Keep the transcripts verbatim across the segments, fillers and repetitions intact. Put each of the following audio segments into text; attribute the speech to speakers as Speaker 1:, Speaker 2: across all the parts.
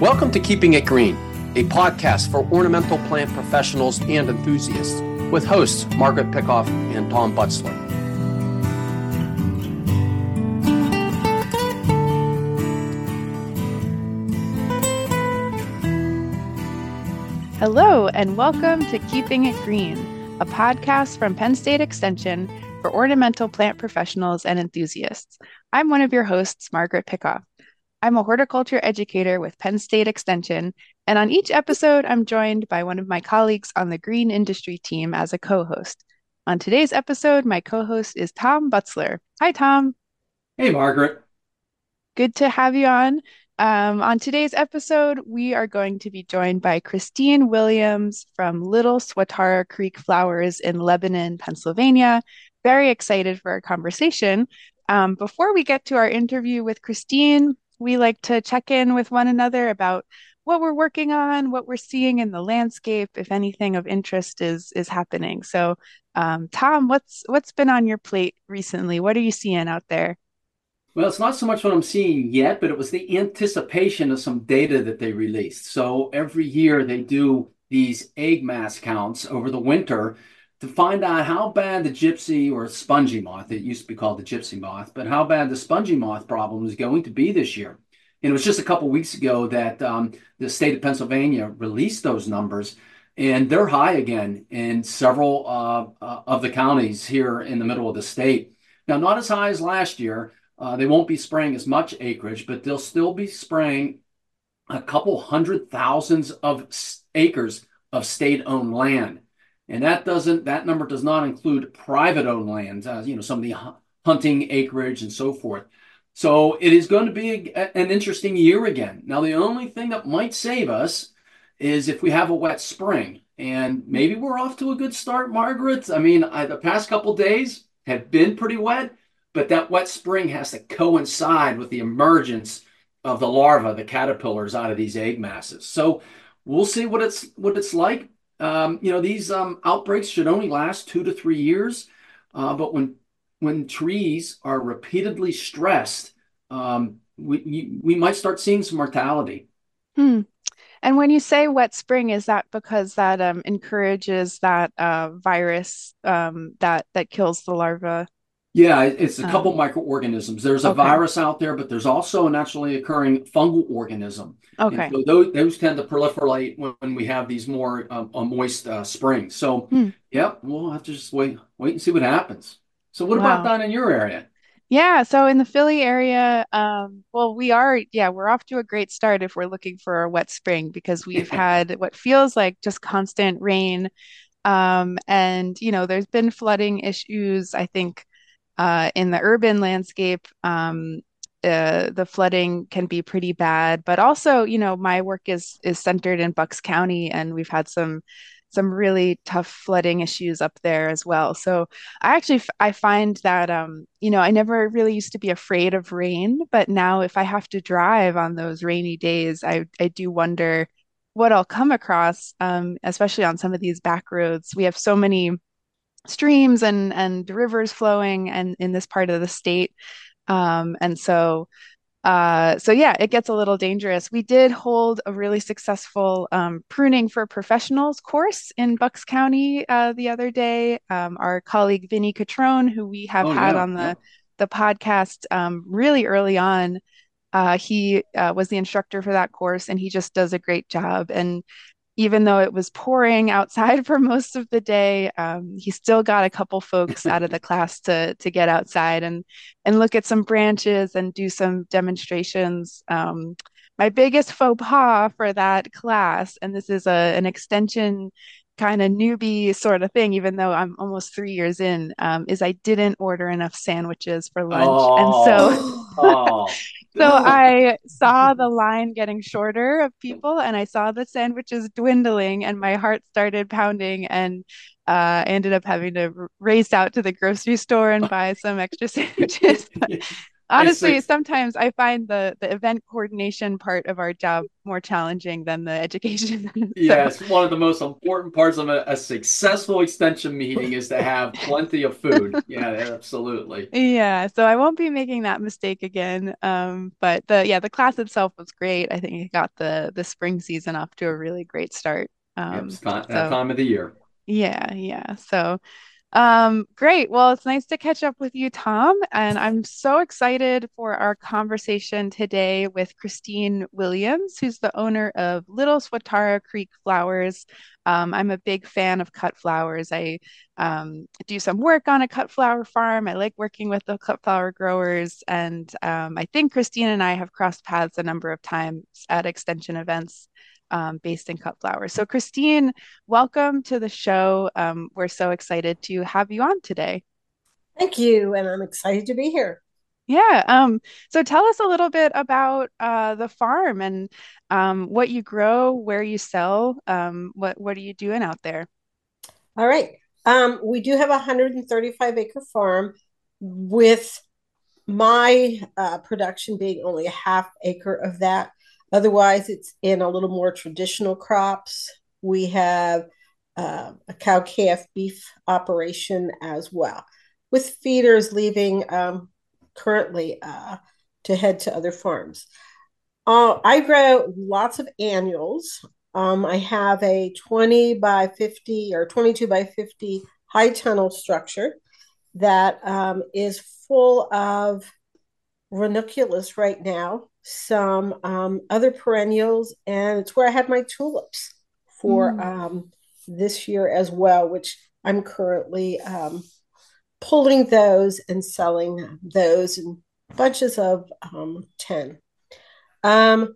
Speaker 1: Welcome to Keeping It Green, a podcast for ornamental plant professionals and enthusiasts, with hosts Margaret Pickoff and Tom Butzler.
Speaker 2: Hello, and welcome to Keeping It Green, a podcast from Penn State Extension for ornamental plant professionals and enthusiasts. I'm one of your hosts, Margaret Pickoff. I'm a horticulture educator with Penn State Extension, and on each episode, I'm joined by one of my colleagues on the green industry team as a co-host. On today's episode, my co-host is Tom Butzler. Hi, Tom.
Speaker 1: Hey, Margaret.
Speaker 2: Good to have you on. Um, on today's episode, we are going to be joined by Christine Williams from Little Swatara Creek Flowers in Lebanon, Pennsylvania. Very excited for our conversation. Um, before we get to our interview with Christine, we like to check in with one another about what we're working on, what we're seeing in the landscape, if anything of interest is is happening. So, um, Tom, what's what's been on your plate recently? What are you seeing out there?
Speaker 3: Well, it's not so much what I'm seeing yet, but it was the anticipation of some data that they released. So every year they do these egg mass counts over the winter to find out how bad the gypsy or spongy moth, it used to be called the gypsy moth, but how bad the spongy moth problem is going to be this year. And it was just a couple of weeks ago that um, the state of Pennsylvania released those numbers, and they're high again in several uh, uh, of the counties here in the middle of the state. Now, not as high as last year. Uh, they won't be spraying as much acreage, but they'll still be spraying a couple hundred thousands of acres of state-owned land. And that doesn't, that number does not include private-owned land, uh, you know, some of the hunting acreage and so forth. So it is going to be a, an interesting year again. Now, the only thing that might save us is if we have a wet spring. And maybe we're off to a good start, Margaret. I mean, I, the past couple days have been pretty wet, but that wet spring has to coincide with the emergence of the larvae, the caterpillars out of these egg masses. So we'll see what it's what it's like. Um, you know, these um, outbreaks should only last two to three years. Uh, but when when trees are repeatedly stressed, um, we we might start seeing some mortality.
Speaker 2: Hmm. And when you say wet spring, is that because that um, encourages that uh, virus um, that that kills the larva?
Speaker 3: Yeah, it's a couple
Speaker 2: Um,
Speaker 3: microorganisms. There's a
Speaker 2: okay.
Speaker 3: virus out there, but there's also a naturally occurring fungal organism. And
Speaker 2: Okay.
Speaker 3: so those, those tend to proliferate when, when we have these more um, uh, moist uh, springs. So,
Speaker 2: Hmm.
Speaker 3: yeah, we'll have to just wait, wait and see what happens. So what about
Speaker 2: Wow.
Speaker 3: down in your area?
Speaker 2: Yeah, so in the Philly area, um, well, we are, yeah, we're off to a great start if we're looking for a wet spring because we've had what feels like just constant rain. Um, and, you know, there's been flooding issues, I think, uh, in the urban landscape. Um, uh, the flooding can be pretty bad, but also, you know, my work is is centered in Bucks County, and we've had some some really tough flooding issues up there as well. So I actually f- I find that um, you know, I never really used to be afraid of rain, but now if I have to drive on those rainy days, I I do wonder what I'll come across, um, especially on some of these back roads. We have so many streams and and rivers flowing and in this part of the state. Um, and so uh, so yeah, it gets a little dangerous. We did hold a really successful um, pruning for professionals course in Bucks County uh, the other day. Um, our colleague Vinny Catrone, who we have
Speaker 3: Oh,
Speaker 2: had
Speaker 3: yeah,
Speaker 2: on
Speaker 3: yeah.
Speaker 2: the the podcast um, really early on, uh, he uh, was the instructor for that course, and he just does a great job. And even though it was pouring outside for most of the day, um, he still got a couple folks out of the class to to get outside and and look at some branches and do some demonstrations. Um, my biggest faux pas for that class, and this is a an extension kind of newbie sort of thing, even though I'm almost three years in, um, is I didn't order enough sandwiches for lunch, and so.
Speaker 3: Oh,
Speaker 2: So
Speaker 3: oh.
Speaker 2: I saw the line getting shorter of people, and I saw the sandwiches dwindling, and my heart started pounding, and uh, I ended up having to r- race out to the grocery store and buy some extra sandwiches. But
Speaker 3: It's
Speaker 2: Honestly,
Speaker 3: like,
Speaker 2: sometimes I find the the event coordination part of our job more challenging than the education. So,
Speaker 3: yes, one of the most important parts of a, a successful extension meeting is to have plenty of food. Yeah, absolutely.
Speaker 2: yeah, so I won't be making that mistake again. Um, but the yeah, the class itself was great. I think it got the the spring season off to a really great start.
Speaker 3: Yep, it's
Speaker 2: Um,
Speaker 3: time, that
Speaker 2: so
Speaker 3: time of the year.
Speaker 2: yeah, yeah. So Um, great. Well, it's nice to catch up with you, Tom, and I'm so excited for our conversation today with Christine Williams, who's the owner of Little Swatara Creek Flowers. Um, I'm a big fan of cut flowers. I um, do some work on a cut flower farm. I like working with the cut flower growers, and um, I think Christine and I have crossed paths a number of times at extension events um, based in cut flowers. So, Christine, welcome to the show. Um, we're so excited to have you on today.
Speaker 4: Thank you, and I'm excited to be here.
Speaker 2: Yeah. Um, so tell us a little bit about uh, the farm and um, what you grow, where you sell. Um, what what are you doing out there?
Speaker 4: All right. Um, we do have a one hundred thirty-five acre farm with my uh, production being only a half acre of that. Otherwise, it's in a little more traditional crops. We have uh, a cow calf beef operation as well, with feeders leaving um, currently uh, to head to other farms. Uh, I grow lots of annuals. Um, I have a twenty by fifty or twenty-two by fifty high tunnel structure that um, is full of ranunculus right now, some um, other perennials, and it's where I have my tulips for
Speaker 2: Mm.
Speaker 4: um, this year as well, which I'm currently um, pulling those and selling those in bunches of um, ten. Um,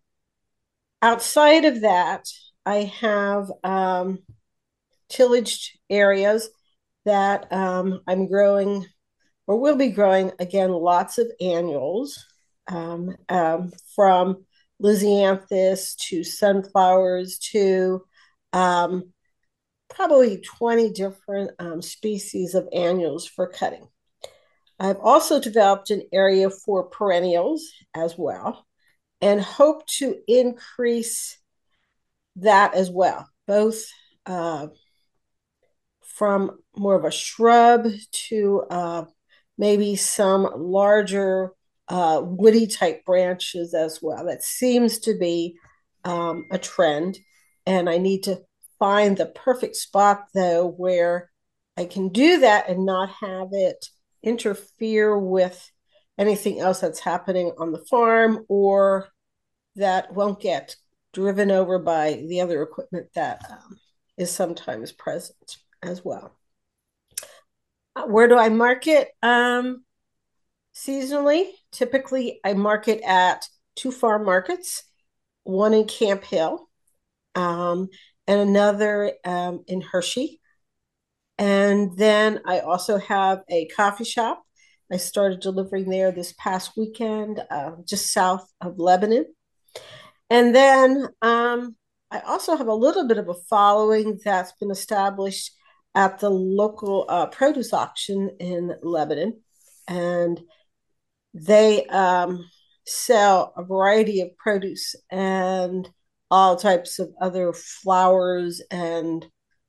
Speaker 4: Outside of that, I have um, tillaged areas that um, I'm growing or will be growing again lots of annuals um, um, from Lysianthus to sunflowers to um, probably twenty different um, species of annuals for cutting. I've also developed an area for perennials as well and hope to increase that as well, both uh, from more of a shrub to uh, maybe some larger uh, woody type branches as well. That seems to be um, a trend. And I need to find the perfect spot, though, where I can do that and not have it interfere with anything else that's happening on the farm or that won't get driven over by the other equipment that um, is sometimes present as well. Uh, Where do I market? Um, seasonally, typically I market at two farm markets, one in Camp Hill um, and another um, in Hershey. And then I also have a coffee shop. I started delivering there this past weekend, uh, just south of Lebanon. And then um, I also have a little bit of a following that's been established at the local uh, produce auction in Lebanon. And they um, sell a variety of produce and all types of other flowers and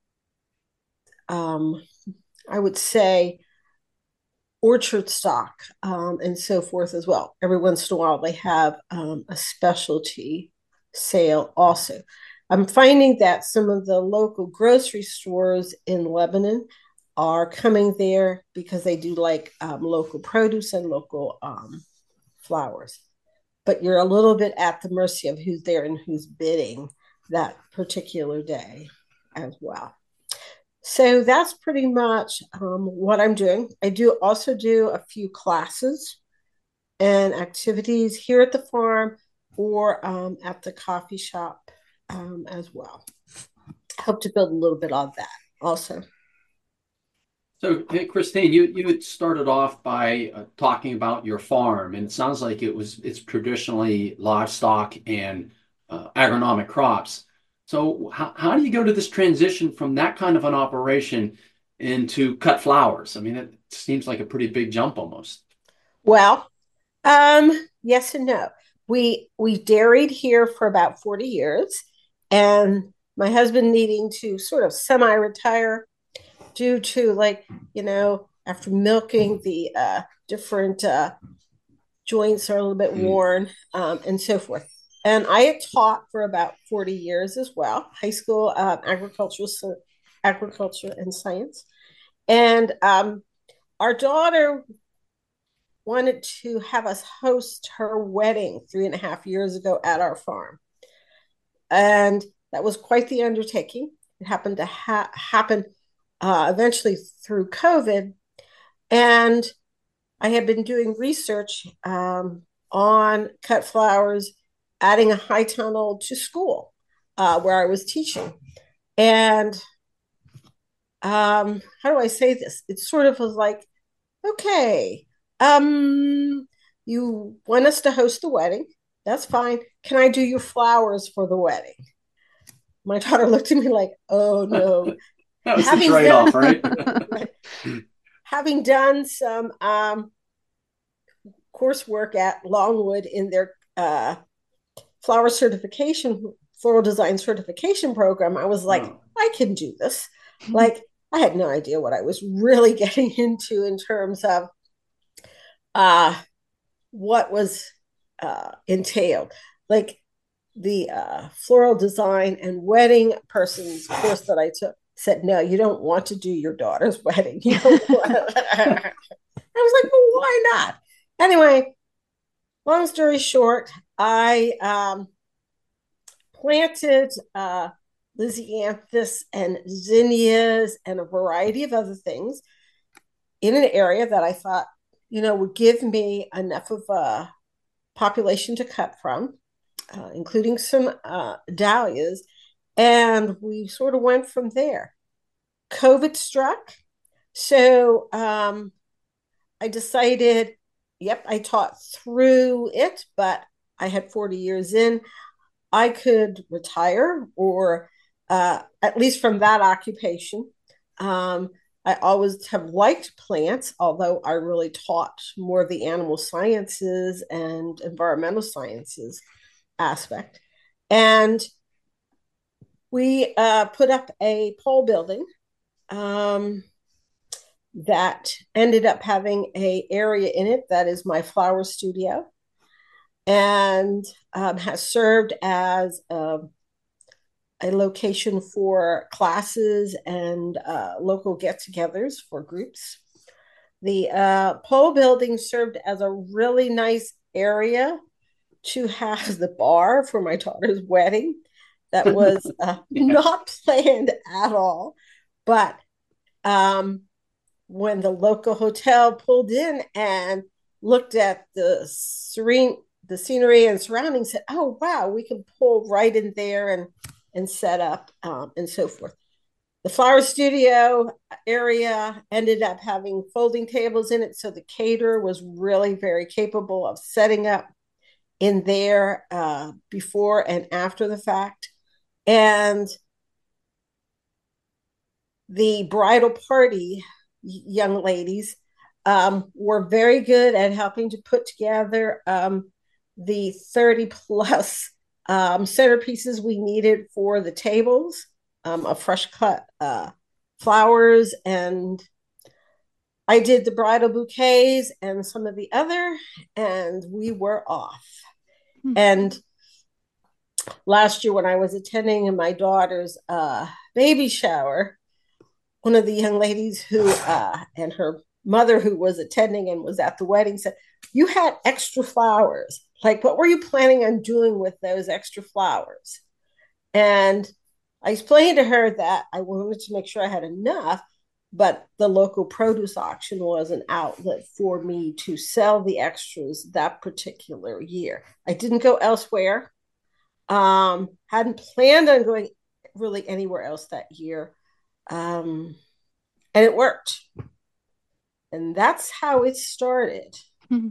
Speaker 4: um, I would say orchard stock um, and so forth as well. Every once in a while, they have um, a specialty sale also. I'm finding that some of the local grocery stores in Lebanon are coming there because they do like um, local produce and local um, flowers. But you're a little bit at the mercy of who's there and who's bidding that particular day as well. So that's pretty much um, what I'm doing. I do also do a few classes and activities here at the farm or um, at the coffee shop um, as well. I hope to build a little bit on that also.
Speaker 3: So, hey, Christine, you you had started off by uh, talking about your farm, and it sounds like it was it's traditionally livestock and uh, agronomic crops. So, how, how do you go to this transition from that kind of an operation into cut flowers? I mean, it seems like a pretty big jump almost.
Speaker 4: Well, Um, yes and no. We we dairied here for about forty years, and my husband needing to sort of semi-retire due to, like, you know, after milking, the uh, different uh, joints are a little bit worn, um, and so forth. And I had taught for about forty years as well, high school um, agricultural agriculture and science. And um, our daughter wanted to have us host her wedding three and a half years ago at our farm. And that was quite the undertaking. It happened to ha- happen uh, eventually through COVID. And I had been doing research um, on cut flowers, adding a high tunnel to school uh, where I was teaching. And um, how do I say this? It sort of was like, okay, um, you want us to host the wedding? That's fine. Can I do your flowers for the wedding? My daughter looked at me like, oh no.
Speaker 3: That was
Speaker 4: having
Speaker 3: the trade-off,
Speaker 4: done,
Speaker 3: right?
Speaker 4: right? Having done some um, coursework at Longwood in their uh, flower certification, floral design certification program, I was like, oh. I can do this. Like, I had no idea what I was really getting into in terms of uh, what was uh, entailed. Like, the uh, floral design and wedding person's course that I took said, no, you don't want to do your daughter's wedding. You don't want I was like, well, why not? Anyway, long story short, I um, planted uh, Lisianthus and zinnias and a variety of other things in an area that I thought, you know, would give me enough of a population to cut from, uh, including some uh, dahlias. And we sort of went from there. COVID struck. So um, I decided, yep, I taught through it, but I had forty years in. I could retire, or uh, at least from that occupation. Um, I always have liked plants, although I really taught more of the animal sciences and environmental sciences aspect. And we uh, put up a pole building um, that ended up having a area in it that is my flower studio, and um, has served as a, a location for classes and uh, local get-togethers for groups. The uh, pole building served as a really nice area to have the bar for my daughter's wedding. That was uh, yeah. not planned at all. But um, when the local hotel pulled in and looked at the serene, the scenery and surroundings, said, oh, wow, we can pull right in there and, and set up um, and so forth. The flower studio area ended up having folding tables in it. So the caterer was really very capable of setting up in there uh, before and after the fact. And the bridal party young ladies um, were very good at helping to put together um, the thirty plus um, centerpieces we needed for the tables um, of fresh cut uh, flowers. And I did the bridal bouquets and some of the other, and we were off. Mm-hmm. And last year when I was attending my daughter's uh, baby shower, one of the young ladies who, uh, and her mother who was attending and was at the wedding said, you had extra flowers. Like, what were you planning on doing with those extra flowers? And I explained to her that I wanted to make sure I had enough, but the local produce auction was an outlet for me to sell the extras that particular year. I didn't go elsewhere. Um, hadn't planned on going really anywhere else that year. Um, and it worked. And that's how it started.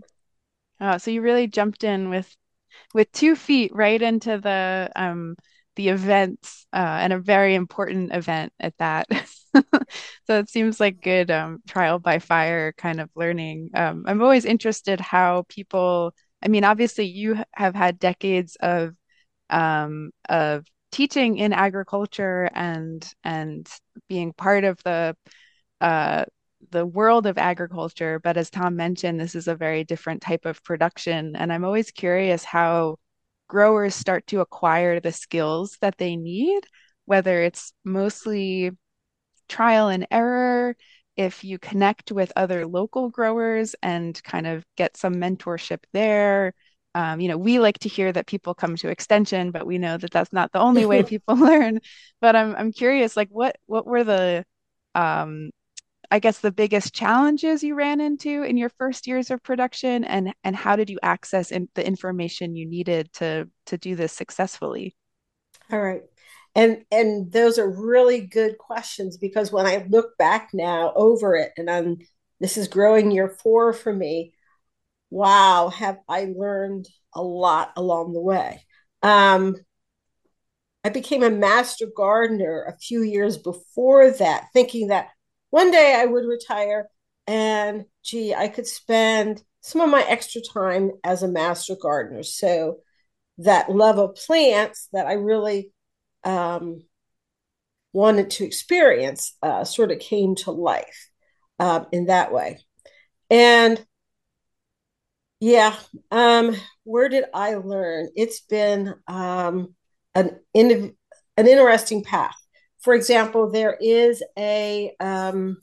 Speaker 2: Oh, so you really jumped in with with two feet right into the um the events, uh, and a very important event at that. So it seems like good um, trial by fire kind of learning. Um, I'm always interested how people, I mean, obviously you have had decades of um, of teaching in agriculture and and being part of the uh, the world of agriculture. But as Tom mentioned, this is a very different type of production, and I'm always curious how growers start to acquire the skills that they need, whether it's mostly trial and error, if you connect with other local growers and kind of get some mentorship there. Um, you know, we like to hear that people come to Extension, but we know that that's not the only way people learn. But I'm I'm curious, like what what were the um, I guess the biggest challenges you ran into in your first years of production, and and how did you access in, the information you needed to to do this successfully?
Speaker 4: All right. And and those are really good questions, because when I look back now over it, and I'm this is growing year four for me, wow, have I learned a lot along the way. Um, I became a master gardener a few years before that, thinking that one day I would retire and gee, I could spend some of my extra time as a master gardener. So that love of plants that I really um, wanted to experience uh, sort of came to life um, in that way. And yeah, um, where did I learn? It's been um, an in, an interesting path. For example, there is a um,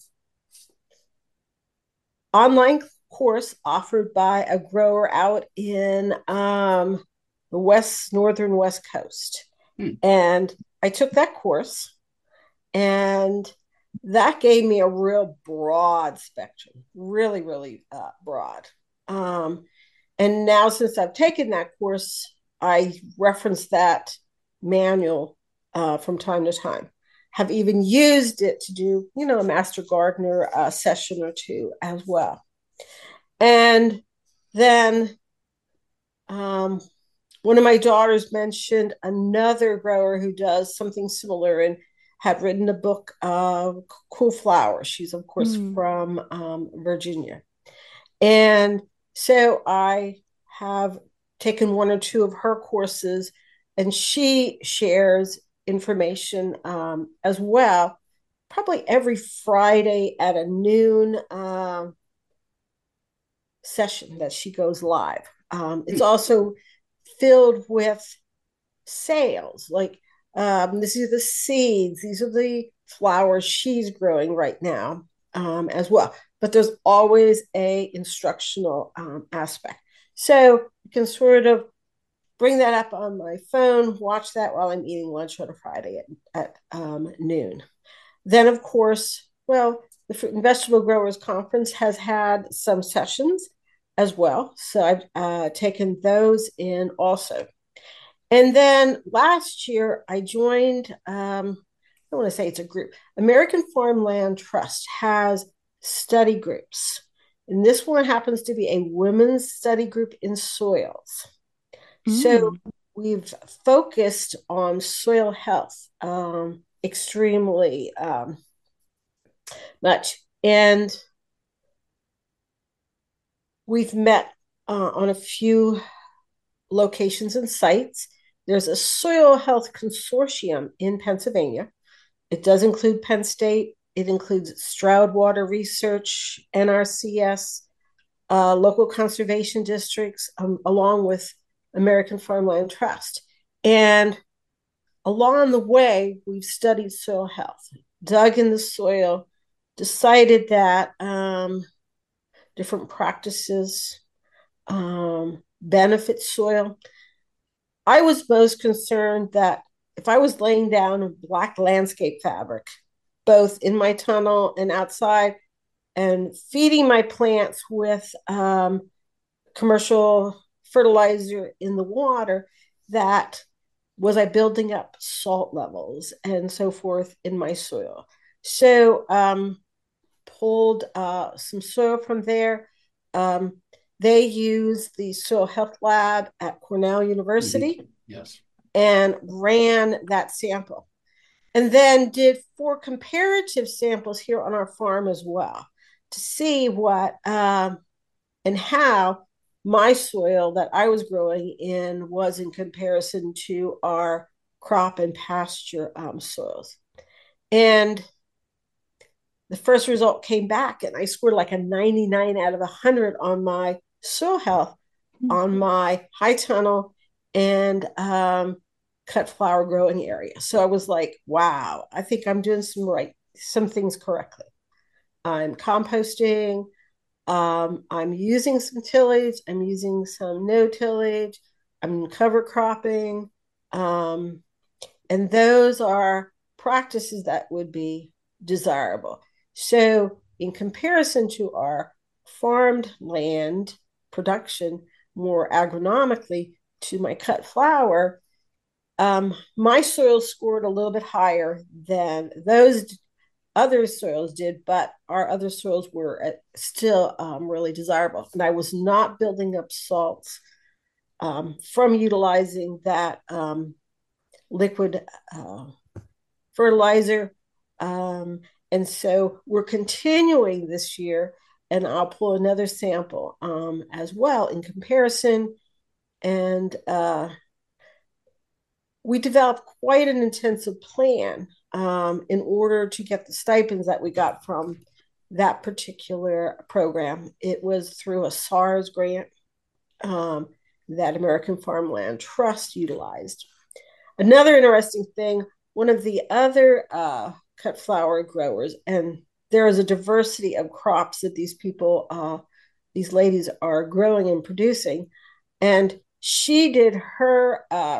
Speaker 4: online course offered by a grower out in um, the west northern west coast, hmm. and I took that course, and that gave me a real broad spectrum, really, really uh, broad. Um, and now, since I've taken that course, I reference that manual uh, from time to time. Have even used it to do, you know, a master gardener uh, session or two as well. And then um, one of my daughters mentioned another grower who does something similar and had written a book, uh, Cool Flowers. She's, of course, mm. from um, Virginia. And so I have taken one or two of her courses, and she shares information um, as well, probably every Friday at a noon uh, session that she goes live. Um, it's also filled with sales, like um, this is the seeds, these are the flowers she's growing right now um, as well. But there's always a instructional um, aspect. So you can sort of bring that up on my phone, watch that while I'm eating lunch on a Friday at, at um, noon. Then, of course, well, the Fruit and Vegetable Growers Conference has had some sessions as well. So I've uh, taken those in also. And then last year, I joined, um, I don't want to say it's a group, American Farmland Trust has study groups. And this one happens to be a women's study group in soils. Mm. So we've focused on soil health um, extremely um, much. And we've met uh, on a few locations and sites. There's a soil health consortium in Pennsylvania. It does include Penn State. It includes Stroud Water Research, N R C S, uh, local conservation districts, um, along with American Farmland Trust. And along the way, we've studied soil health, dug in the soil, decided that um, different practices um, benefit soil. I was most concerned that if I was laying down a black landscape fabric, both in my tunnel and outside, and feeding my plants with um, commercial fertilizer in the water, that was I building up salt levels and so forth in my soil. So um, pulled uh, some soil from there. Um, They use the Soil Health Lab at Cornell University.
Speaker 3: Mm-hmm. Yes.
Speaker 4: and ran that sample. And then did four comparative samples here on our farm as well to see what um, and how my soil that I was growing in was in comparison to our crop and pasture um, soils. And the first result came back, and I scored like a ninety-nine out of one hundred on my soil health, mm-hmm. on my high tunnel and um, cut flower growing area. So I was like, wow, I think I'm doing some right, some things correctly. I'm composting. Um, I'm using some tillage. I'm using some no tillage. I'm cover cropping. Um, and those are practices that would be desirable. So in comparison to our farmed land production, more agronomically to my cut flower, um, my soil scored a little bit higher than those other soils did, but our other soils were still um, really desirable. And I was not building up salts um, from utilizing that um, liquid uh, fertilizer. Um, and so we're continuing this year, and I'll pull another sample um, as well in comparison. And uh, we developed quite an intensive plan um, in order to get the stipends that we got from that particular program. It was through a SARS grant um, that American Farmland Trust utilized. Another interesting thing, one of the other uh, cut flower growers, and there is a diversity of crops that these people, uh, these ladies are growing and producing, and she did her uh,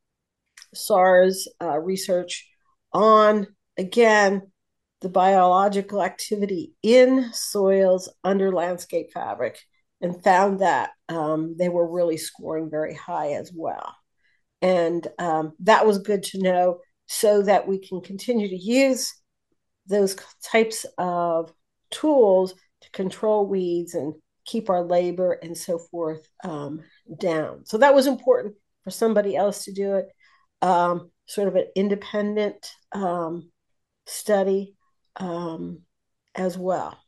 Speaker 4: SARS uh, research on, again, the biological activity in soils under landscape fabric, and found that um, they were really scoring very high as well. And um, that was good to know, so that we can continue to use those types of tools to control weeds and keep our labor and so forth um, down. So that was important for somebody else to do it. Um, sort of an independent um, study um, as well.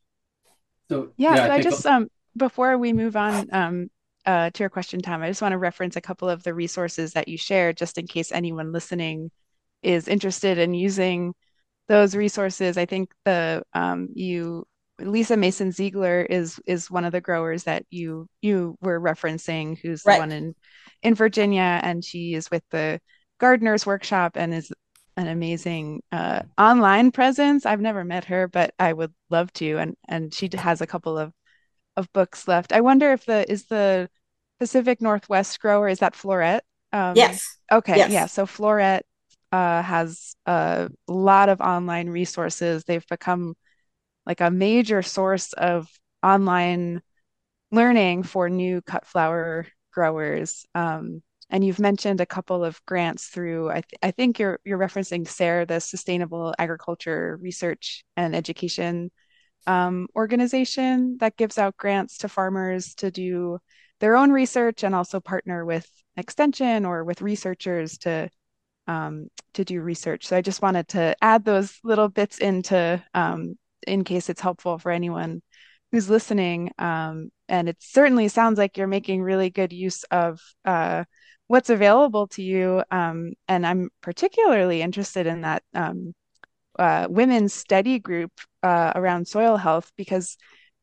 Speaker 2: So yeah, yeah so I, I just um before we move on um uh to your question, Tom, I just want to reference a couple of the resources that you shared, just in case anyone listening is interested in using those resources. I think the um you Lisa Mason Ziegler is is one of the growers that you you were referencing, who's the right. one in in Virginia, and she is with the Gardeners Workshop and is an amazing uh, online presence. I've never met her, but I would love to. And and she has a couple of of books left. I wonder if the is the Pacific Northwest grower, is that Floret?
Speaker 4: Um, yes.
Speaker 2: Okay.
Speaker 4: Yes.
Speaker 2: Yeah. So Floret uh, has a lot of online resources. They've become like a major source of online learning for new cut flower growers. Um, And you've mentioned a couple of grants through, I, th- I think you're you're referencing SARE, the Sustainable Agriculture Research and Education um, organization that gives out grants to farmers to do their own research and also partner with Extension or with researchers to um, to do research. So I just wanted to add those little bits into um, in case it's helpful for anyone who's listening. Um, and it certainly sounds like you're making really good use of uh, what's available to you. Um, and I'm particularly interested in that um, uh, women's study group uh, around soil health, because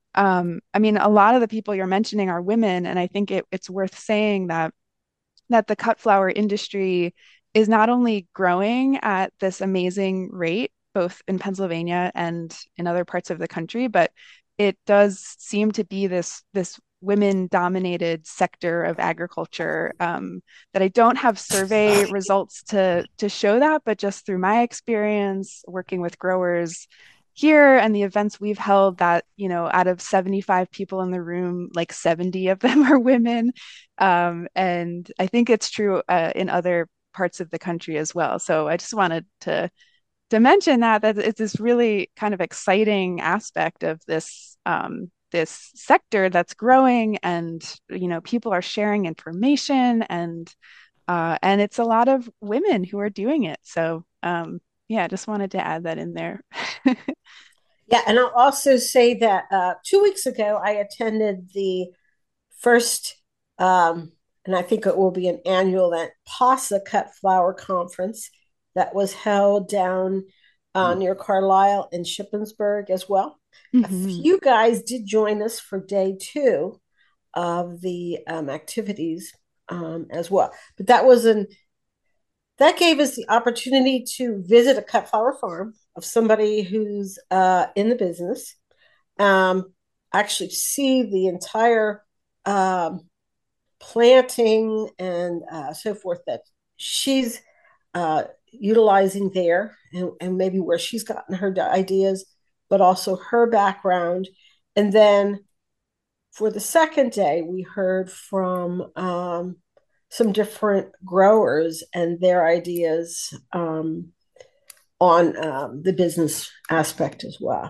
Speaker 2: um, I mean, a lot of the people you're mentioning are women, and I think it, it's worth saying that that the cut flower industry is not only growing at this amazing rate, both in Pennsylvania and in other parts of the country, but it does seem to be this this women-dominated sector of agriculture um, that I don't have survey results to to show that, but just through my experience working with growers here and the events we've held, that, you know, out of seventy-five people in the room, like seventy of them are women. Um, and I think it's true uh, in other parts of the country as well. So I just wanted to to mention that that it's this really kind of exciting aspect of this um, this sector that's growing, and you know, people are sharing information, and Uh, and it's a lot of women who are doing it. So, um, yeah, just wanted to add that in there.
Speaker 4: Yeah, and I'll also say that uh, two weeks ago I attended the first, um, and I think it will be an annual event, PASA Cut Flower Conference that was held down uh, near Carlisle and Shippensburg as well. A
Speaker 2: Mhm.
Speaker 4: few guys did join us for day two of the um, activities um, as well, but that was an that gave us the opportunity to visit a cut flower farm of somebody who's uh, in the business, um, actually see the entire um, planting and uh, so forth that she's uh, utilizing there, and, and maybe where she's gotten her ideas, but also her background. And then for the second day, we heard from um, some different growers and their ideas um, on um, the business aspect as well.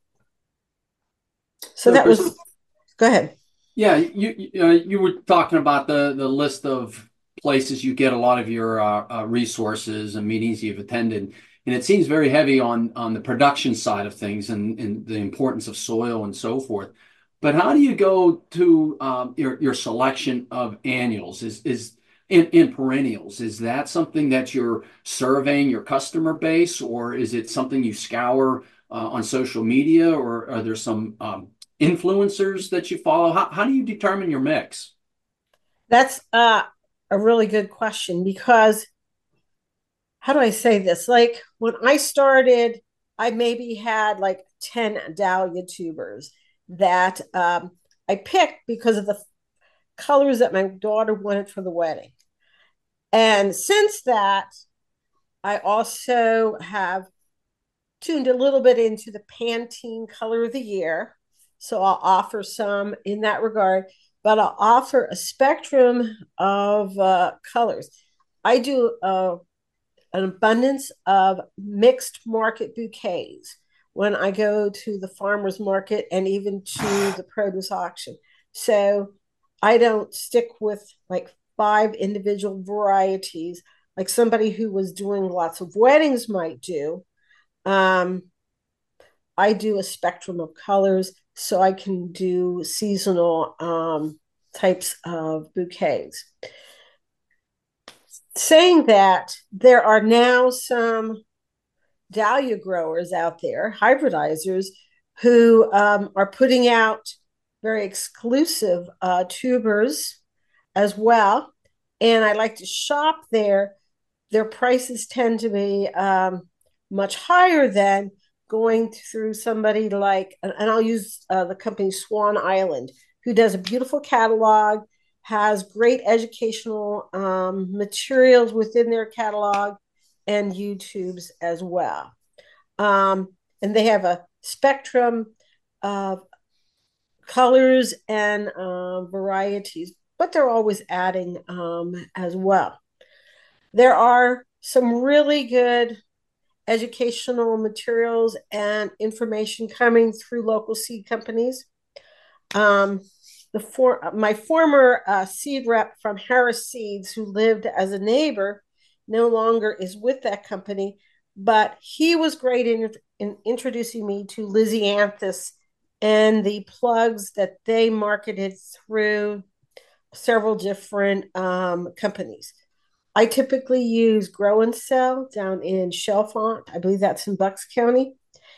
Speaker 4: So,
Speaker 3: So,
Speaker 4: that
Speaker 3: Chris,
Speaker 4: was, go ahead.
Speaker 3: yeah, you you, uh, you were talking about the the list of places you get a lot of your uh, uh, resources and meetings you've attended, and it seems very heavy on on the production side of things and, and the importance of soil and so forth. But how do you go to um, your your selection of annuals? Is is in, in perennials? Is that something that you're surveying your customer base, or is it something you scour uh, on social media, or are there some um, influencers that you follow? How, how do you determine your mix?
Speaker 4: That's uh, a really good question because how do I say this? Like when I started, I maybe had like ten dahlia tubers that um, I picked because of the colors that my daughter wanted for the wedding. And since that, I also have tuned a little bit into the Pantene color of the year. So I'll offer some in that regard, but I'll offer a spectrum of uh, colors. I do uh, an abundance of mixed market bouquets when I go to the farmer's market and even to the produce auction. So I don't stick with like five individual varieties like somebody who was doing lots of weddings might do. Um, I do a spectrum of colors so I can do seasonal um, types of bouquets. Saying that, there are now some dahlia growers out there, hybridizers, who um, are putting out very exclusive uh, tubers as well. And I like to shop there. Their prices tend to be um, much higher than going through somebody like, and I'll use uh, the company Swan Island, who does a beautiful catalog, has great educational um, materials within their catalog and YouTubes as well. Um, and they have a spectrum of colors and uh, varieties, but they're always adding um, as well. There are some really good educational materials and information coming through local seed companies. Um, the for, my former uh, seed rep from Harris Seeds, who lived as a neighbor, no longer is with that company, but he was great in, in introducing me to Lisianthus and the plugs that they marketed through several different um, companies. I typically use Grow and Sell down in Chalfont. I believe that's in Bucks County.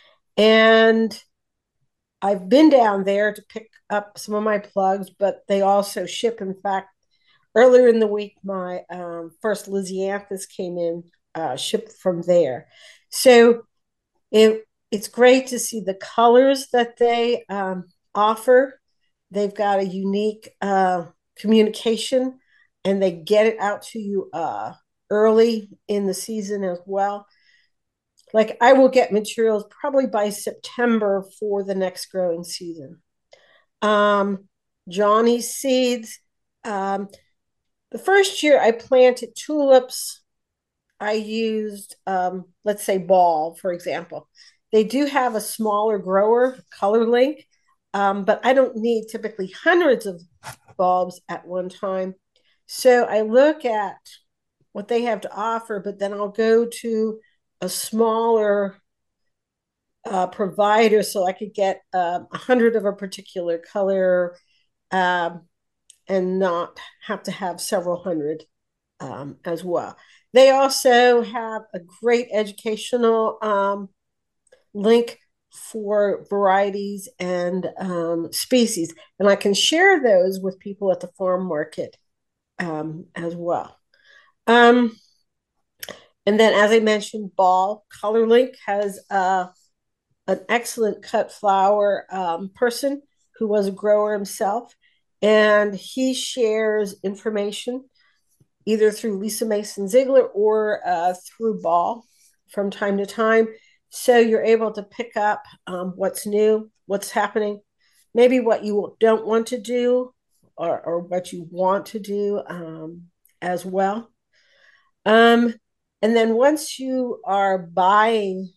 Speaker 4: And I've been down there to pick up some of my plugs, but they also ship. In fact, earlier in the week, my um, first Lisianthus came in, uh, shipped from there. So it, it's great to see the colors that they um, offer. They've got a unique uh, communication, and they get it out to you uh, early in the season as well. Like I will get materials probably by September for the next growing season. Um, Johnny's Seeds. Um, the first year I planted tulips, I used, um, let's say, Ball, for example. They do have a smaller grower, Color Link, um, but I don't need typically hundreds of bulbs at one time. So I look at what they have to offer, but then I'll go to a smaller uh, provider so I could get um, a hundred of a particular color um, and not have to have several hundred um, as well. They also have a great educational um, link for varieties and um, species, and I can share those with people at the farm market um, as well. Um, and then, as I mentioned, Ball ColorLink has uh, an excellent cut flower um, person who was a grower himself, and he shares information either through Lisa Mason Ziegler or uh, through Ball from time to time. So you're able to pick up um, what's new, what's happening, maybe what you don't want to do or, or what you want to do um, as well. Um, and then once you are buying,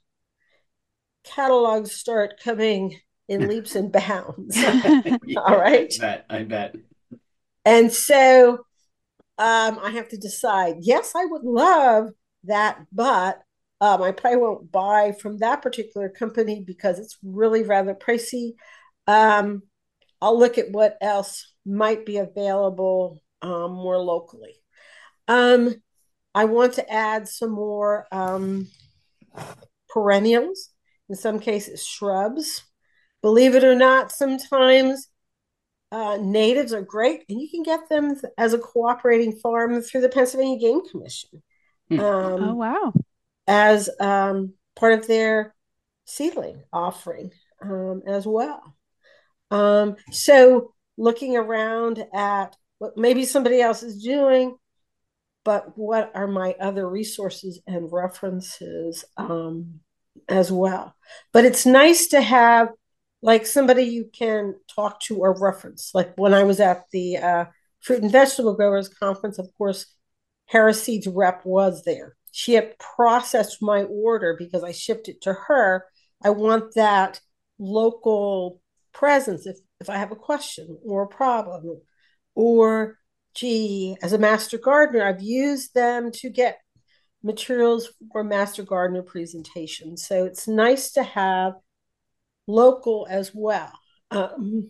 Speaker 4: catalogs start coming in leaps and bounds.
Speaker 3: Yeah,
Speaker 4: All right.
Speaker 3: I bet. I bet.
Speaker 4: And so um, I have to decide, yes, I would love that, but um, I probably won't buy from that particular company because it's really rather pricey. Um, I'll look at what else might be available um, more locally. Um, I want to add some more um, perennials, in some cases, shrubs. Believe it or not, sometimes uh, natives are great, and you can get them as a cooperating farm through the Pennsylvania Game Commission
Speaker 3: Hmm.
Speaker 4: um,
Speaker 2: Oh, wow.
Speaker 4: as um, part of their seedling offering um, as well. Um, so looking around at what maybe somebody else is doing, but what are my other resources and references um, as well. But it's nice to have like somebody you can talk to or reference. Like when I was at the uh, Fruit and Vegetable Growers Conference, of course, Harris Seeds rep was there. She had processed my order because I shipped it to her. I want that local presence if, if I have a question or a problem, or gee, as a master gardener, I've used them to get materials for master gardener presentations. So it's nice to have local as well. Um,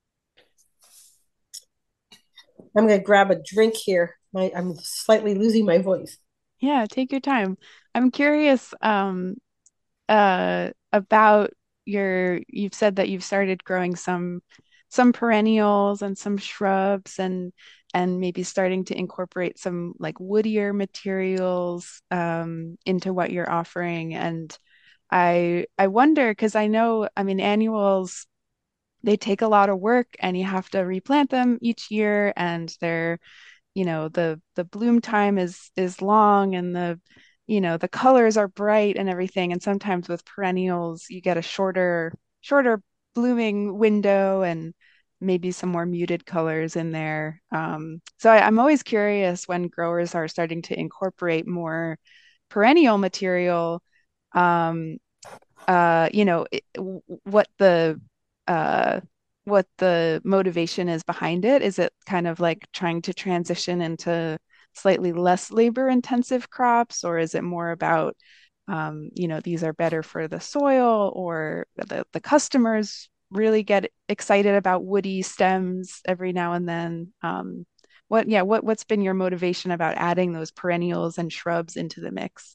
Speaker 4: I'm going to grab a drink here. My, I'm slightly losing my voice.
Speaker 2: Yeah, take your time. I'm curious um, uh, about your, you've said that you've started growing some some perennials and some shrubs and and maybe starting to incorporate some like woodier materials um, into what you're offering. And I I wonder because I know, I mean, annuals, they take a lot of work and you have to replant them each year, and they're, you know, the the bloom time is is long, and the, you know, the colors are bright and everything. And sometimes with perennials you get a shorter shorter blooming window and maybe some more muted colors in there. Um, so I, I'm always curious when growers are starting to incorporate more perennial material, um, uh, you know, it, what the uh, what the motivation is behind it. Is it kind of like trying to transition into slightly less labor intensive crops, or is it more about, um, you know, these are better for the soil, or the, the customers really get excited about woody stems every now and then? Um, what, yeah, what, what's been your motivation about adding those perennials and shrubs into the mix?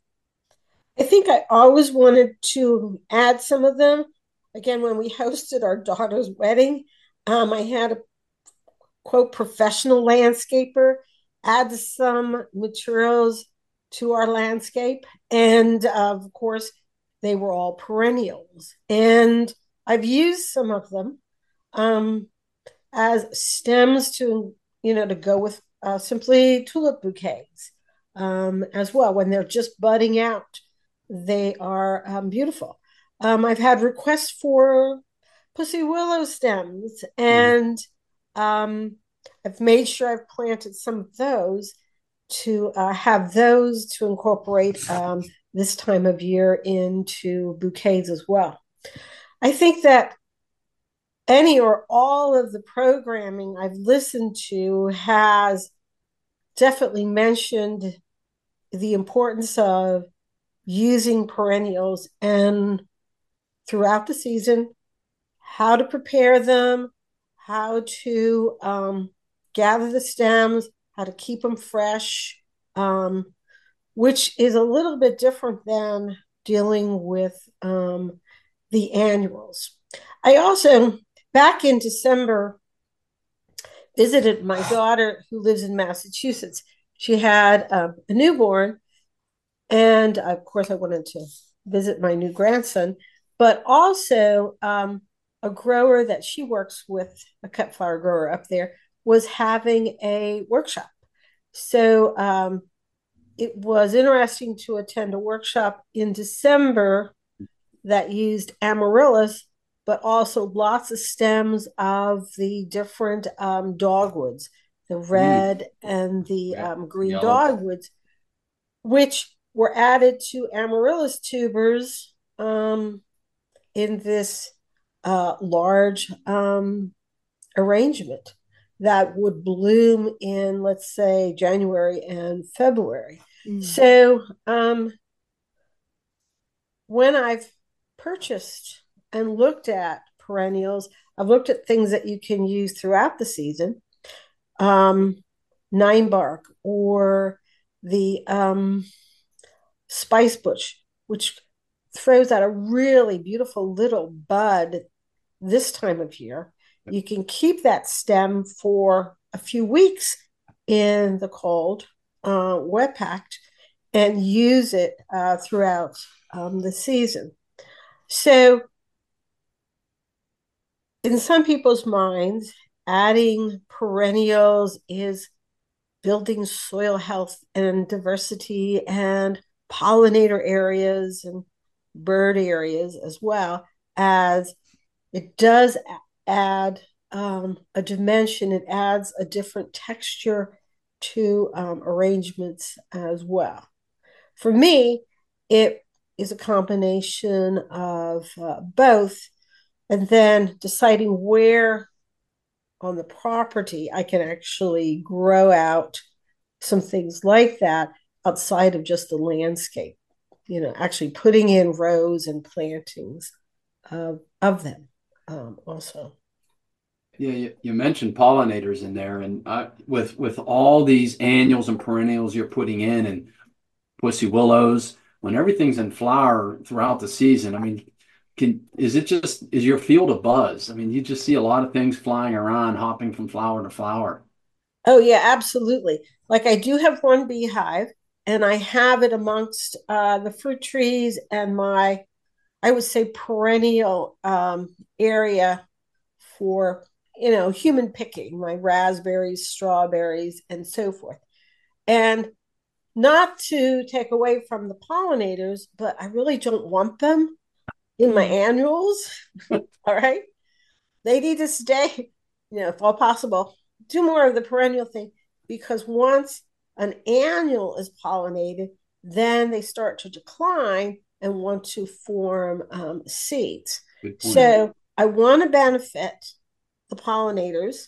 Speaker 4: I think I always wanted to add some of them. Again, when we hosted our daughter's wedding, um, I had a quote professional landscaper add some materials to our landscape. And uh, of course, they were all perennials. And I've used some of them um, as stems to, you know, to go with uh, simply tulip bouquets um, as well. When they're just budding out, they are um, beautiful. Um, I've had requests for pussy willow stems, and um, I've made sure I've planted some of those to uh, have those to incorporate um, this time of year into bouquets as well. I think that any or all of the programming I've listened to has definitely mentioned the importance of using perennials and throughout the season, how to prepare them, how to um, gather the stems, how to keep them fresh, um, which is a little bit different than dealing with um, the annuals. I also, back in December, visited my daughter who lives in Massachusetts. She had um, a newborn, and of course I wanted to visit my new grandson, but also um, a grower that she works with, a cut flower grower up there, was having a workshop. So um, it was interesting to attend a workshop in December that used amaryllis, but also lots of stems of the different um, dogwoods, the red mm. and the yeah. um, green Yellow. dogwoods, which were added to amaryllis tubers um, in this uh, large um, arrangement that would bloom in, let's say, January and February. Mm. So um, when I've purchased and looked at perennials, I've looked at things that you can use throughout the season, um, nine bark or the um, spice bush, which throws out a really beautiful little bud this time of year. You can keep that stem for a few weeks in the cold, uh, wet packed, and use it uh, throughout um, the season. So in some people's minds, adding perennials is building soil health and diversity and pollinator areas and bird areas, as well as it does add um, a dimension. It adds a different texture to um, arrangements as well. For me, it is a combination of uh, both, and then deciding where on the property I can actually grow out some things like that outside of just the landscape, you know, actually putting in rows and plantings of, of them um, also.
Speaker 3: Yeah, you, you mentioned pollinators in there, and uh, with with all these annuals and perennials you're putting in, and pussy willows, when everything's in flower throughout the season, I mean, can is it just is your field a buzz? I mean, you just see a lot of things flying around, hopping from flower to flower.
Speaker 4: Oh yeah, absolutely. Like I do have one beehive, and I have it amongst uh, the fruit trees and my, I would say, perennial um, area for, you know, human picking, my raspberries, strawberries, and so forth. And not to take away from the pollinators, but I really don't want them in my annuals. All right. They need to stay, you know, if all possible, do more of the perennial thing, because once an annual is pollinated, then they start to decline and want to form um, seeds. So I want to benefit the pollinators,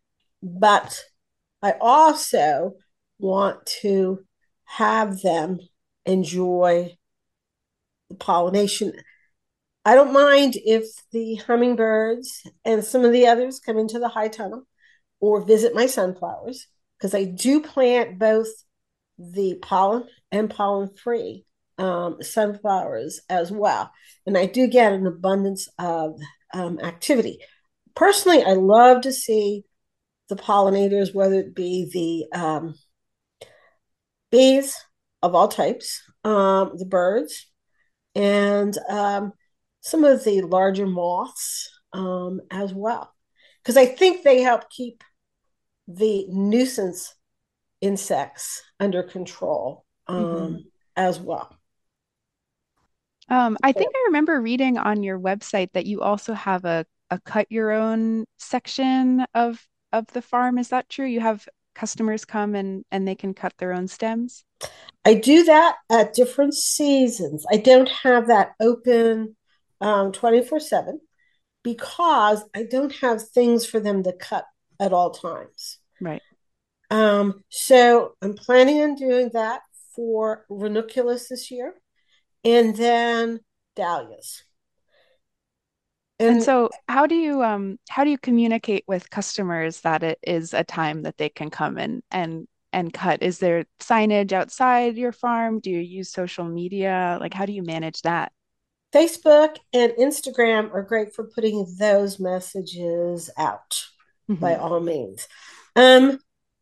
Speaker 4: but I also want to have them enjoy the pollination. I don't mind if the hummingbirds and some of the others come into the high tunnel or visit my sunflowers, because I do plant both the pollen and pollen-free um, sunflowers as well. And I do get an abundance of um, activity. Personally, I love to see the pollinators, whether it be the um, bees of all types, um, the birds, and um, some of the larger moths um, as well. Because I think they help keep the nuisance insects under control um, mm-hmm. as well.
Speaker 2: Um, I think I remember reading on your website that you also have a, a cut your own section of of the farm. Is that true? You have customers come and, and they can cut their own stems?
Speaker 4: I do that at different seasons. I don't have that open um, twenty-four seven because I don't have things for them to cut at all times.
Speaker 2: Right.
Speaker 4: Um, so I'm planning on doing that for ranunculus this year, and then dahlias.
Speaker 2: And
Speaker 4: And
Speaker 2: so how do you um how do you communicate with customers that it is a time that they can come and and and cut? Is there signage outside your farm? Do you use social media? Like how do you manage that?
Speaker 4: Facebook and Instagram are great for putting those messages out by
Speaker 2: Hmm.
Speaker 4: all means. Um,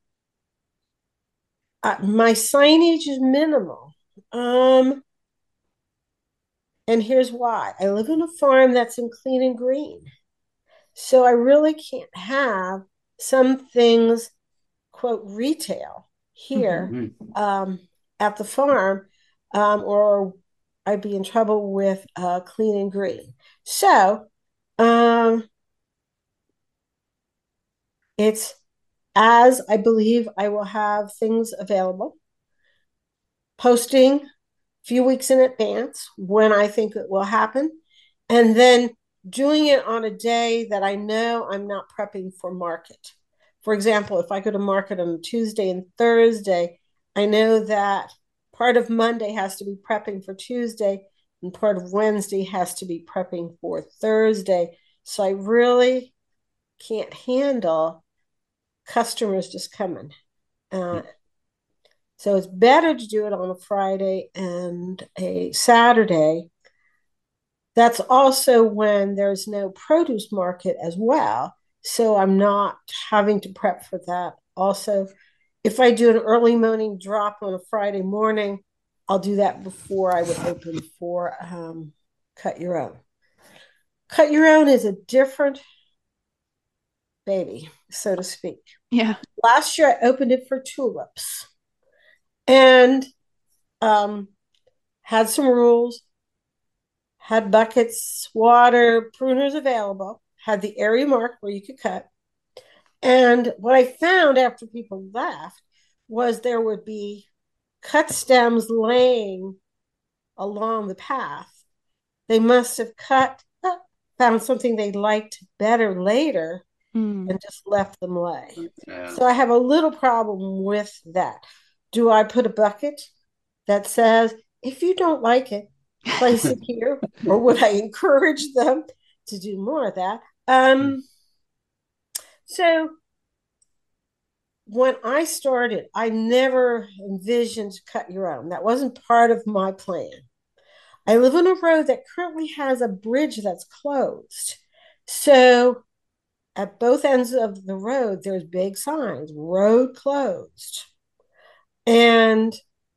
Speaker 4: uh, my signage is minimal. Um, and here's why. I live on a farm that's in clean and green. So I really can't have some things, quote, retail
Speaker 2: Hmm.
Speaker 4: here um, at the farm, um, or I'd be in trouble with uh, clean and green. So um, it's as I believe I will have things available, posting a few weeks in advance when I think it will happen, and then doing it on a day that I know I'm not prepping for market. For example, if I go to market on Tuesday and Thursday, I know that part of Monday has to be prepping for Tuesday and part of Wednesday has to be prepping for Thursday. So I really can't handle customers just coming. Uh, so it's better to do it on a Friday and a Saturday. That's also when there's no produce market as well. So I'm not having to prep for that. Also, if I do an early morning drop on a Friday morning, I'll do that before I would open for um, Cut Your Own. Cut Your Own is a different baby, so to speak.
Speaker 2: Yeah.
Speaker 4: Last year, I opened it for tulips and um, had some rules, had buckets, water, pruners available, had the area marked where you could cut. And what I found after people left was there would be cut stems laying along the path. They must have cut, found something they liked better later,
Speaker 2: Mm.
Speaker 4: and just left them lay.
Speaker 3: Yeah.
Speaker 4: So I have a little problem with that. Do I put a bucket that says, if you don't like it, place it here? Or would I encourage them to do more of that? Um, so when I started, I never envisioned Cut Your Own. That wasn't part of my plan. I live on a road that currently has a bridge that's closed. So at both ends of the road, there's big signs, road closed. And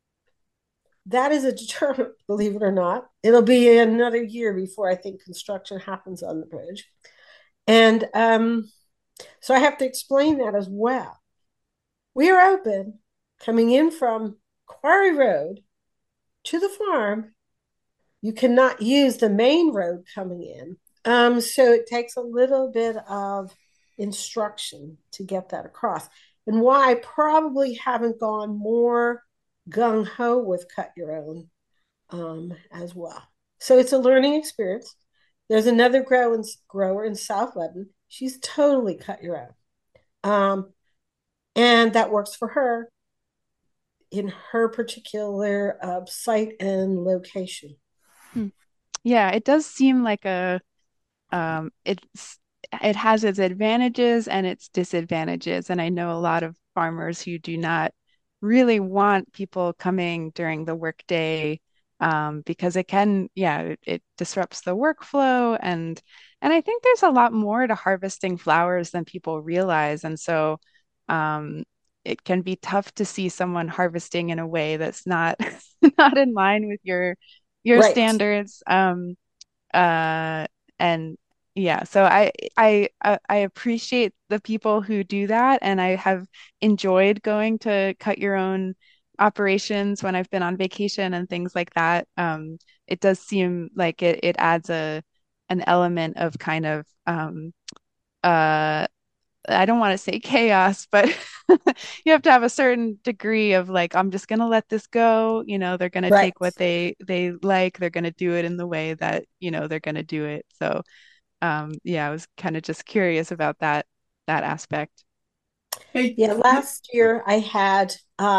Speaker 4: that is a deterrent, believe it or not. It'll be another year before I think construction happens on the bridge. And um, so I have to explain that as well. We are open coming in from Quarry Road to the farm. You cannot use the main road coming in. Um, so it takes a little bit of instruction to get that across. And why I probably haven't gone more gung ho with Cut Your Own um, as well. So it's a learning experience. There's another grow in, grower in South Lebanon. She's totally Cut Your Own. Um, and that works for her in her particular uh, site and location.
Speaker 2: Hmm. Yeah, it does seem like a um it's it has its advantages and its disadvantages. And I know a lot of farmers who do not really want people coming during the workday um, because it can, yeah, it, it disrupts the workflow and and I think there's a lot more to harvesting flowers than people realize. And so um, it can be tough to see someone harvesting in a way that's not not in line with your your
Speaker 4: Right.
Speaker 2: standards. Um, uh, and yeah, so I I I I appreciate the people who do that, and I have enjoyed going to cut your own operations when I've been on vacation and things like that. Um, it does seem like it it adds a an element of kind of um uh I don't want to say chaos, but you have to have a certain degree of like, I'm just gonna let this go. You know, they're gonna
Speaker 4: Right.
Speaker 2: take what they they like. They're gonna do it in the way that, you know, they're gonna do it. So, um, yeah, I was kind of just curious about that that aspect.
Speaker 3: Hey,
Speaker 4: Yeah, last year I had um,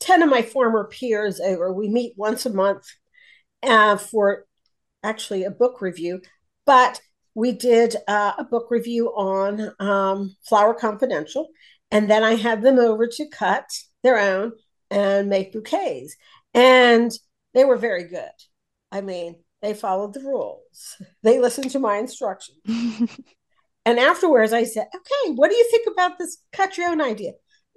Speaker 4: ten of my former peers over. We meet once a month uh, for actually a book review, but we did uh, a book review on um, Flower Confidential. And then I had them over to cut their own and make bouquets. And they were very good. I mean, they followed the rules. They listened to my instructions. And afterwards I said, okay, what do you think about this cut your own idea?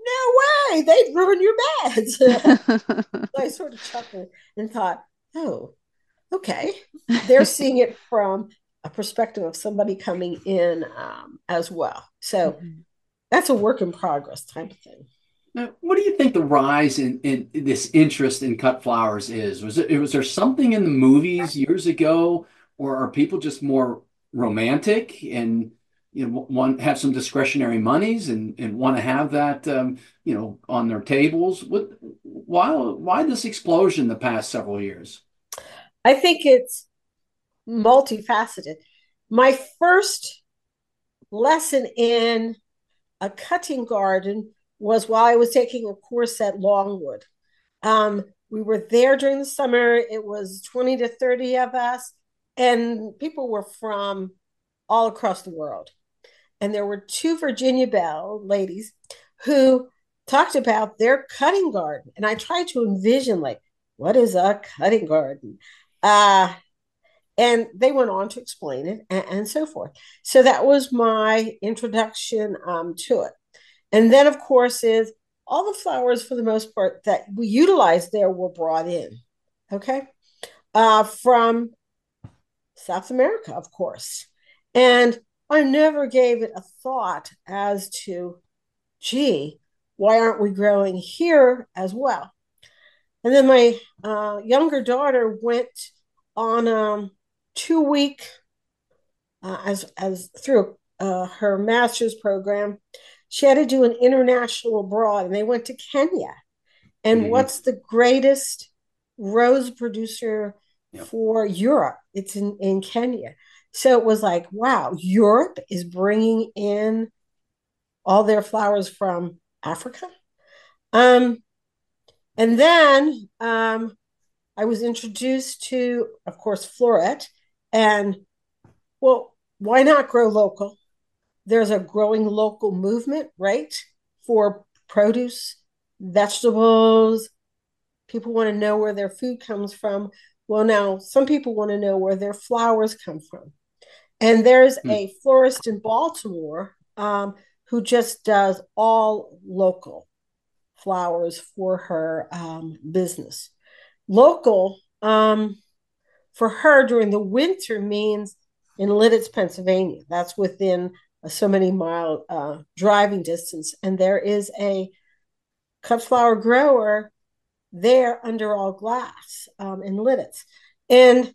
Speaker 4: No way, they'd ruin your beds. So I sort of chuckled and thought, oh, okay. They're seeing it from a perspective of somebody coming in um, as well. So mm-hmm. that's a work in progress type of thing.
Speaker 3: Now, what do you think the rise in, in this interest in cut flowers is? Was it was there something in the movies years ago, or are people just more romantic and you know want have some discretionary monies and, and want to have that um, you know on their tables? What why why this explosion the past several years?
Speaker 4: I think it's multifaceted. My first lesson in a cutting garden was while I was taking a course at Longwood. Um, we were there during the summer. It was twenty to thirty of us, and people were from all across the world. And there were two Virginia Belle ladies who talked about their cutting garden. And I tried to envision, like, what is a cutting garden? Uh, and they went on to explain it and, and so forth. So that was my introduction um, to it. And then, of course, is all the flowers, for the most part, that we utilized there were brought in, okay, uh, from South America, of course. And I never gave it a thought as to, gee, why aren't we growing here as well? And then my uh, younger daughter went on a two-week, uh, as as through uh, her master's program. She had to do an international abroad, and they went to Kenya. And mm-hmm. what's the greatest rose producer yep. for Europe? It's in, in Kenya. So it was like, wow, Europe is bringing in all their flowers from Africa. Um, and then um, I was introduced to, of course, Floret. And, well, why not grow local? There's a growing local movement, right, for produce, vegetables. People want to know where their food comes from. Well, now some people want to know where their flowers come from. And there's hmm. a florist in Baltimore um, who just does all local flowers for her um, business. Local um, for her during the winter means in Lititz, Pennsylvania. That's within a so many mile uh, driving distance. And there is a cut flower grower there under all glass um, in Lititz. And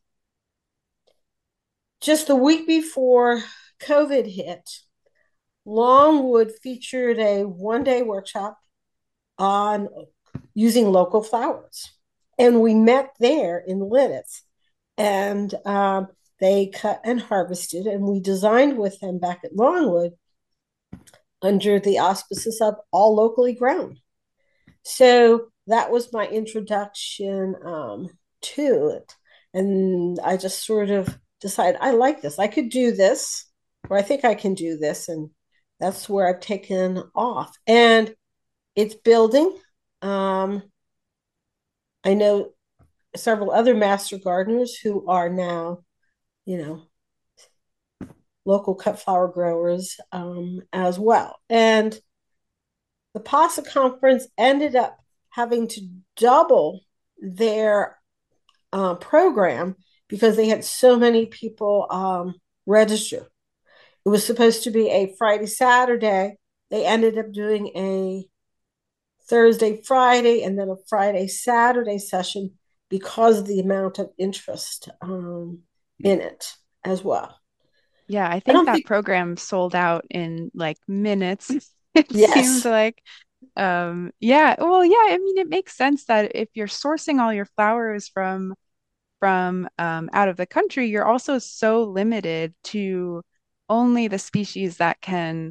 Speaker 4: just the week before COVID hit, Longwood featured a one-day workshop on using local flowers. And we met there in Lititz. And um, they cut and harvested, and we designed with them back at Longwood under the auspices of all locally grown. So that was my introduction um, to it. And I just sort of decided, I like this. I could do this, or I think I can do this. And that's where I've taken off. And it's building. Um, I know several other master gardeners who are now, you know, local cut flower growers um, as well. And the PASA conference ended up having to double their uh, program because they had so many people um, register. It was supposed to be a Friday, Saturday. They ended up doing a Thursday, Friday, and then a Friday, Saturday session because of the amount of interest um, in it as well.
Speaker 2: Yeah, I think
Speaker 4: I
Speaker 2: that
Speaker 4: think...
Speaker 2: program sold out in like minutes. It
Speaker 4: yes.
Speaker 2: seemed like, um, yeah, well, yeah, I mean, it makes sense that if you're sourcing all your flowers from from um, out of the country, you're also so limited to only the species that can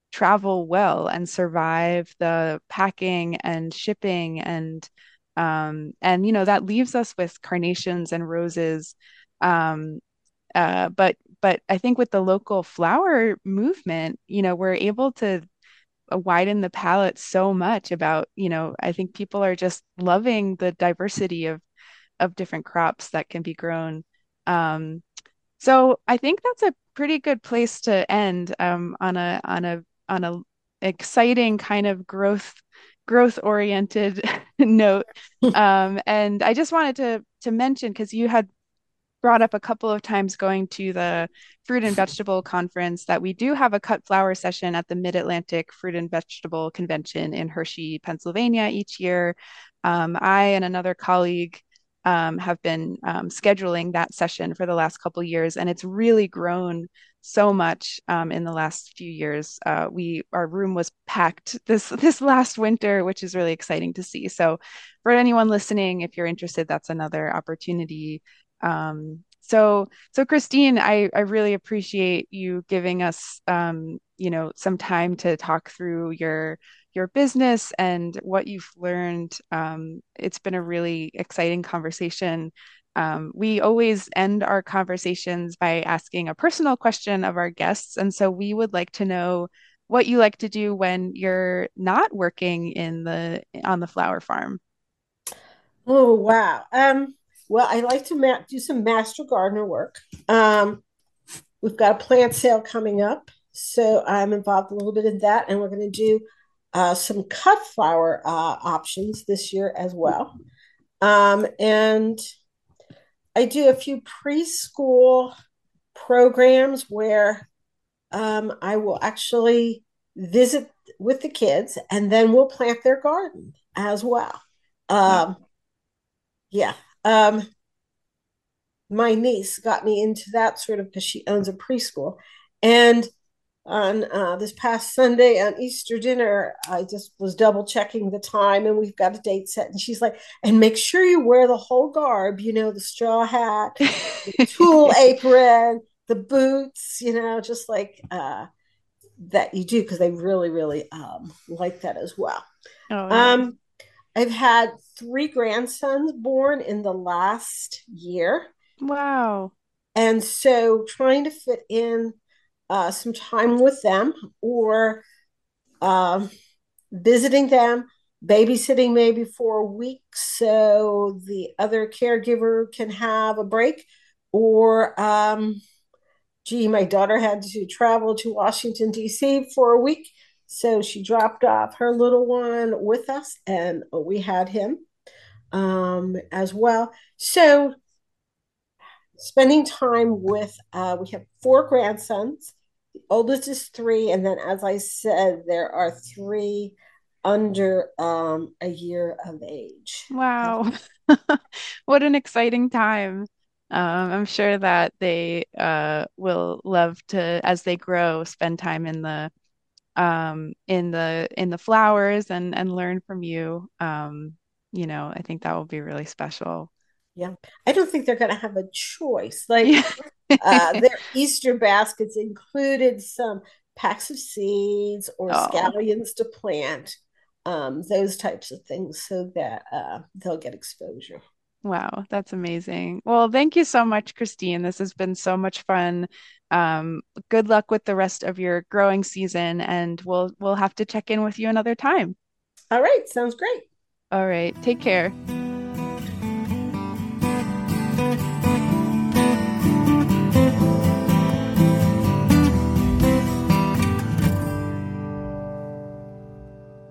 Speaker 2: travel well and survive the packing and shipping and um, and you know that leaves us with carnations and roses. Um, uh, but but I think with the local flower movement, you know, we're able to uh, widen the palette so much about, you know, I think people are just loving the diversity of of different crops that can be grown. Um, so I think that's a pretty good place to end um, on a on a on a exciting kind of growth growth oriented note. Um, and I just wanted to to mention because you had brought up a couple of times going to the fruit and vegetable conference that we do have a cut flower session at the Mid-Atlantic Fruit and Vegetable Convention in Hershey, Pennsylvania each year. Um, I and another colleague um, have been um, scheduling that session for the last couple of years, and it's really grown so much um, in the last few years. Uh, we our room was packed this this last winter, which is really exciting to see. So, for anyone listening, if you're interested, that's another opportunity. Um, so, so Christine, I, I really appreciate you giving us, um, you know, some time to talk through your your business and what you've learned. Um, it's been a really exciting conversation. Um, we always end our conversations by asking a personal question of our guests, and so we would like to know what you like to do when you're not working in the on the flower farm.
Speaker 4: Oh, wow. Um, well, I like to ma- do some master gardener work. Um, we've got a plant sale coming up, so I'm involved a little bit in that, and we're going to do uh, some cut flower uh, options this year as well. Um, and I do a few preschool programs where um, I will actually visit with the kids, and then we'll plant their garden as well.
Speaker 2: Wow.
Speaker 4: Um, yeah. Um, my niece got me into that sort of because she owns a preschool. And on uh, this past Sunday on Easter dinner, I just was double checking the time and we've got a date set. And she's like, and make sure you wear the whole garb, you know, the straw hat, the tulle apron, the boots, you know, just like uh, that you do because they really, really um, like that as well.
Speaker 2: Oh, nice.
Speaker 4: Um, I've had three grandsons born in the last year.
Speaker 2: Wow.
Speaker 4: And so trying to fit in uh, some time with them or um, visiting them, babysitting maybe for a week so the other caregiver can have a break. Or, um, gee, my daughter had to travel to Washington, D C for a week. So she dropped off her little one with us, and we had him um, as well. So spending time with, uh, we have four grandsons. The oldest is three. And then, as I said, there are three under um, a year of age.
Speaker 2: Wow. What an exciting time. Um, I'm sure that they uh, will love to, as they grow, spend time in the um, in the in the flowers and and learn from you. Um, you know, I think that will be really special.
Speaker 4: Yeah. I don't think they're going to have a choice. Like
Speaker 2: Yeah.
Speaker 4: uh, their Easter baskets included some packs of seeds or
Speaker 2: Oh,
Speaker 4: scallions to plant, um, those types of things, so that uh, they'll get exposure.
Speaker 2: wow, that's amazing. Well, thank you so much, Christine. This has been so much fun. Um, good luck with the rest of your growing season, and we'll we'll have to check in with you another time.
Speaker 4: All right. Sounds great.
Speaker 2: All right, take care.